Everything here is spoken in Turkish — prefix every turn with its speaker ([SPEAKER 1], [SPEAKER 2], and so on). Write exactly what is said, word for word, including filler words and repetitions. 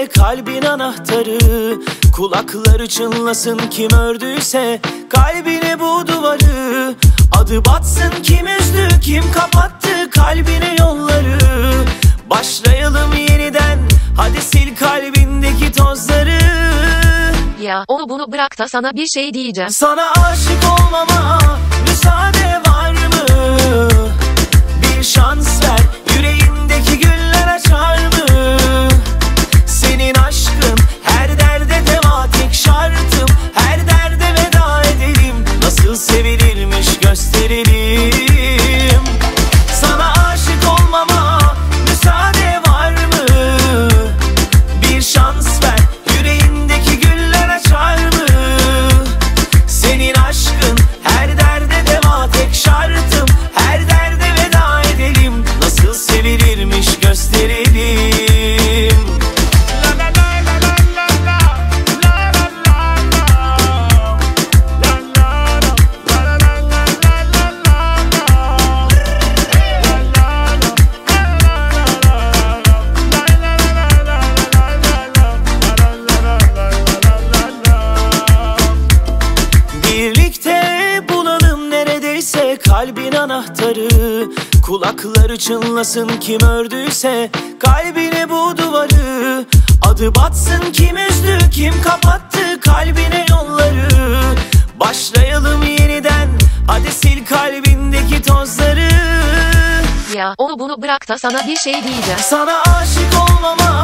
[SPEAKER 1] neredeyse kalbin anahtarı. Kulakları çınlasın kim ördüyse kalbine bu duvarı. Adı batsın kim üzdü kim kapattı kalbine yolları. Başlayalım yeniden, hadi sil kalbindeki tozları.
[SPEAKER 2] Ya onu bunu bırak da sana bir şey diyeceğim.
[SPEAKER 1] Sana aşık olmama müsaade var mı? Bir şans ver, yüreğindeki güller açar mı? Senin aşkın her derde deva, tek şartım her derde veda edelim. Nasıl sevilirmiş gösterelim. Sana aşık olmama müsaade var mı? Bir şans ver, yüreğindeki güller açar mı? Senin aşkın her derde deva, tek şartım her derde veda edelim. Nasıl sevilirmiş gösterelim. Birlikte bulalım neredeyse kalbin anahtarı. Kulakları çınlasın kim ördüyse kalbine bu duvarı. Adı batsın kim üzdü kim kapattı kalbine yolları. Başlayalım yeniden, hadi sil kalbindeki tozları.
[SPEAKER 2] Ya onu bunu bırak da sana bir şey diyeceğim.
[SPEAKER 1] Sana aşık olmama